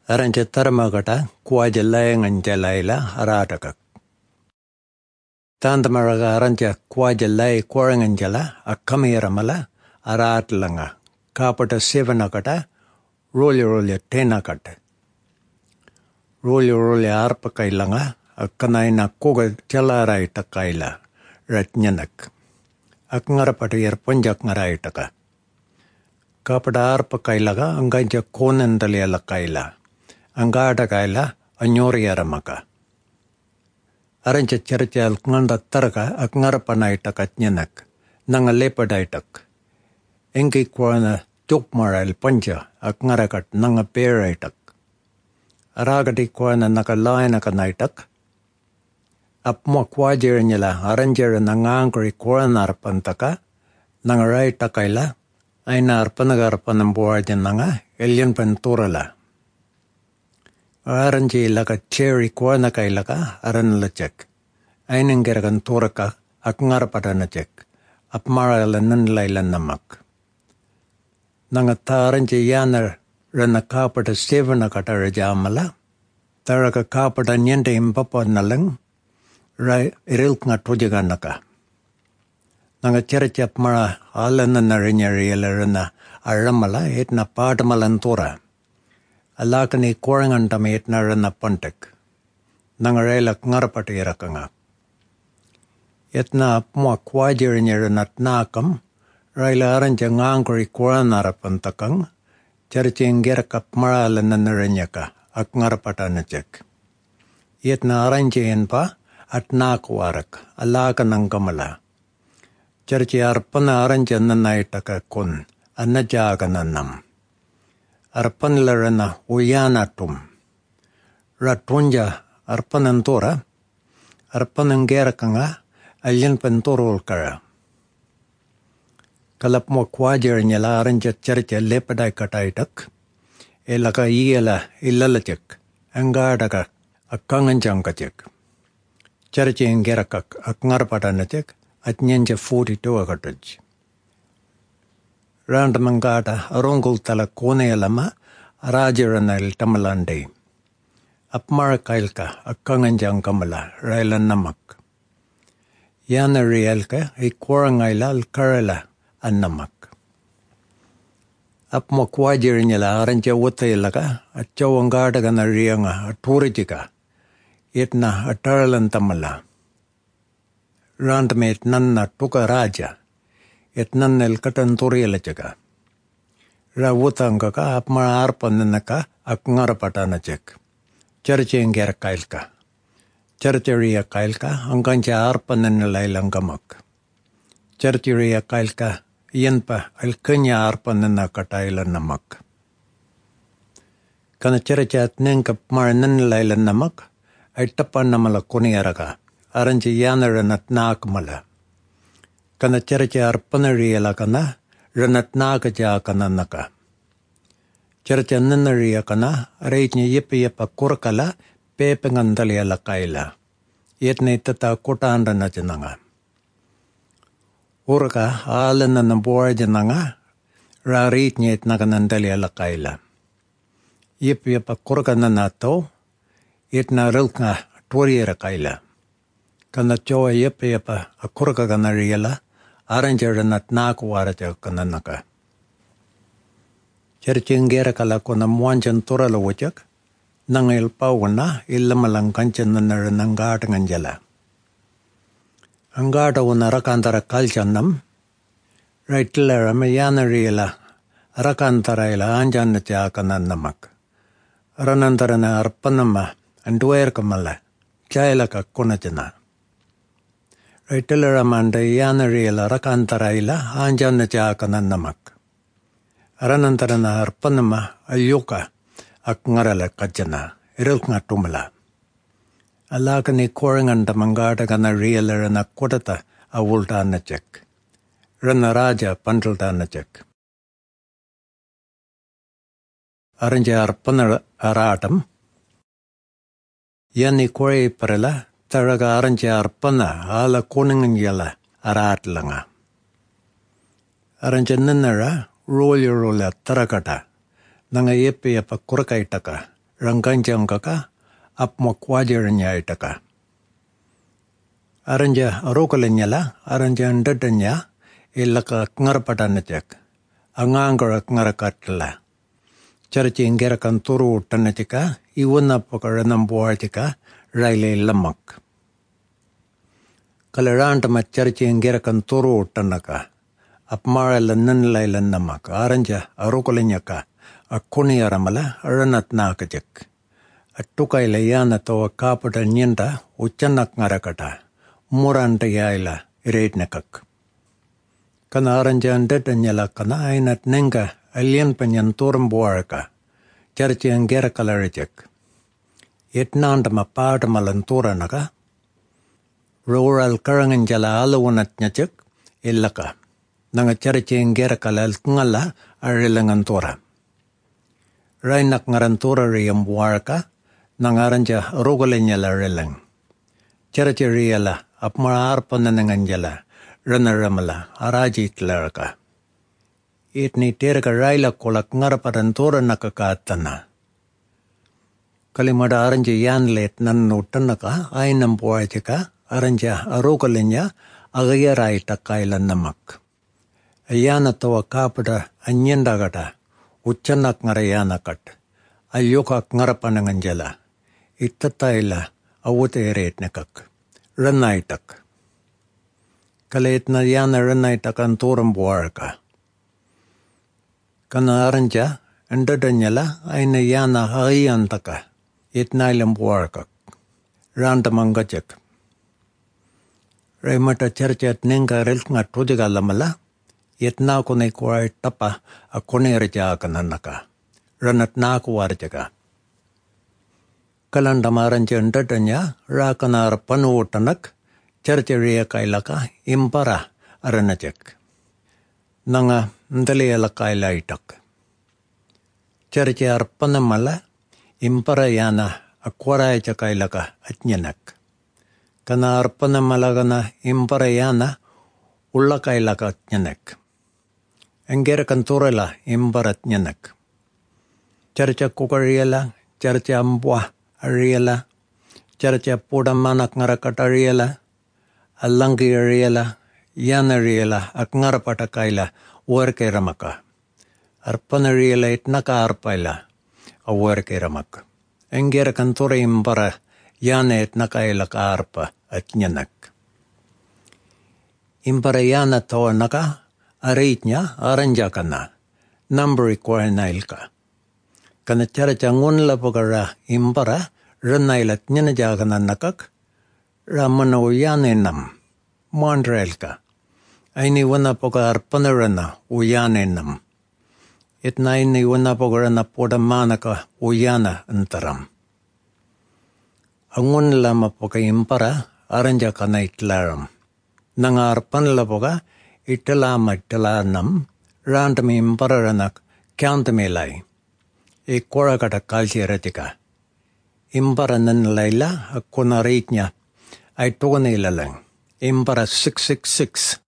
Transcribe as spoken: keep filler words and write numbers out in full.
Aranja taramagata kuajalayangangjalayla aratakak. Tandamaraga aranja kuajalay kuaranganjala akkamiramala aratlanga. Kapata sevanakata rolya rolya tenakata. Rolya rolya arpakailanga akkanaina koga jalaraitakaila ratnyanak. Akngarapata yarpanjak ngaraitaka. Kapata arpakailaga anganja konandalialakaila. Angada-kaila anyoryaramaka. Aranja charchal nganda taraka ak ngarapanaitak nyanak. Nangalepodaitak. Engi kuana tukmaral panja ak ngarakat nangaperaitak. Aragati kuana nakalaina kanaitak. Apmo kwajir nyala aranjara nangangkri kuana arpantaka. Nangaraitakayla. Aina arpanagarpanambuarjan nanga elian penturala. Aranji laka cherry kuana kay laka aran lachek. Ainangeragan turaka ak ngarapatana chek. Apmaralanan laylan namak. Nangata aranji yanar rana kapata sevana katara jamala. Taraka kapata nyente impapa nalang. Rai irilk nga tujaganaka. Nanga cherachap mara alanan narinyariyala rana aramala itna padamalantura. Alakani korangantami itna rana pantek. Nangarelak ngarapatirakanga. Itna apmua kwajirinya rana nakam. Raila aranja ngangkori koranarapantakang. Cherachinggerakap mara alanan narinyaka. Ak ngarapatanachek. Itna aranjayan pa at nakwarak. Alakanang kamala. Charchi arpana aranjana naitaka kun anajagananam. Arpan larana uyanatum. Ratunja arpanantora. Arpananggerakanga alyan pentorol kara. Kalapmo kwajar nyala aranja charcha lepadai kataitak. Elaka iyala ilalachek. Angadaka akanganjangkachek. Charchi inggerakak akngarpatanachek. At nyanja forty-two akataj. Randamangata arongul tala koneyalama arajaranal tamalande. Apmarakailka akanganjang kamala railan namak. Yana rialka ikwarangayla alkarala annamak. Apmakwajirinala aranja wataylaka at chawangada gana rianga aturijika. Itna ataralan tamala. Randmet nanna tuka raja. Et nannel katanturiyalachaka. Rawutangaka apma arpananaka ak ngarapatanachek. Charchengera kailka. Charcheria kailka angkancha arpananalailang gamak. Charcheria kailka yanpa alkanya arpananakatailan namak. Kana charchat nengkap marananalailan namak ay tapan namala kuniyaraka. Aranji yana ranat naakmala. Kana charcha arpanariyala kana ranat naakaja kana naka. Charcha nanariya kana areitnya yepa yepa kurkala pepengandaliyala kaila. Yetne tata kotaan ranajananga. Urka alanan ng buwarjananga raritnya itnakanandaliyala kaila. Yepa yepa kurka na nato yetna rilka tuwariyara kaila. Kana chowa yepa yepa akurka kana riyala aranjara nat nakuwaraja kana naka. Cherchingera kala kona muanjan turala wajak nangil pawana ilamalang kanchan na naranangata nganjala. Angata wana rakantara kalchanam raitlara mayana riyala rakantara ila anjan na tiya kana namak. Aranantara na arpanama anduwer kamala chayla ka kunajana. Raitilaramanda yanarila rakantaraila anjana jakanan namak. Aranantarana arpanama ayuka ak ngarala kajana irilk nga tumala. Alakani korangan damangata kana riyala rana kotata awulta na chek. Rana raja pantalta na chek. Aranja arpana aratam. Yani kore parala. Taraga aranja arpana ala kuningan yala arat langa. Aranja nanara rolya rolya tarakata. Nanga yepe yapa kurakaitaka. rangkanjangkaka apmokwajernya itaka. Aranja rokolanyala aranja ndadanya illaka ngarpatanachak. Angangara ngarakatla. Charachi ingerakan turu tanachika iwana pokaranam buartika raile lamak. Kalarantama charachi ingerakan turu tanaka. Apmara lannan lailan namak. Aranja arokolanyaka. Akuni aramala aranat nakajak. Atukai layana toa kapata nyenda uchanak ngarakata. Muranta yaila ireitnakak. Kana aranja ndadanyala kana ainat nenga alien panyan turum buarka. Charachi angera kalarajak. Itnandama paadamalan turanaka. Rural karanganjala alawanat nyachak illaka. Nanga charachi angera kalal ngala arilangan tura. Rainak ngarantura riyam buarka. Nangaranja rogolanyala rilang. Charachi riyala apmara arpanananganjala. Ranaramala araji tlaraka. Itni terka raila kolak ngaraparan tora nakakatana. Kalimada aranja yanlet nannu tanaka ainam poajika aranja arokalanya agaya takaila namak. Ayana tawa kapada anyendagata uchanak ngarayanakat. Ayokak ngarapananganjala. Itataila awute eretnekak. Ranaitak. Kalit na yana ranaytakan turam buarka. Kana aranja, andadanyala ay na yana hayantaka. Itnailam buarka. Rantamangajak. Raymata charchat nenga rilk nga tudigalamala. Itna kunay kuway tapa akunay rajakananaka. Ranat na kuwarjaka. Kalandamarancha andadanya rakanar panuutanak. Charchariya kailaka impara aranajak. Nanga ndaliyala kaila itak. Charchi arpanamala impara yana akwaraya kailaka atnyanak. Kana arpanamala gana impara yana ulla kailaka atnyanak. Engera kanturela impara atnyanak. Charcha kukariyala, charcha ambwa ariyala, charcha pudamanak ngarakat ariyala, Alangi ariela, yana ariela, ak ngarapata kaila, uarke ramaka. Arpana ariela itnaka arpaila, a uarke ramaka. Engera kantura imbara, yana itnaka ilaka arpa at nyanak. Imbara yana tawa naka, aritnya aranjakana, number require nailka. Kana cara changun lapagara imbara, ranailat nyanajagana nakak, Ramana uyanenam, Mondraelka. Aini wana poka arpanarana uyanenam. Itna ini wana pogarana poda manaka uyana antaram. Angun lama poka impara aranja kana itlaram. Nanga arpanla poka italama italanam randami impararanak kyantamelai. E korakata kalsiratika. Imparanan laila akuna ritnya. Ay tugan ilalang. Impara six six six.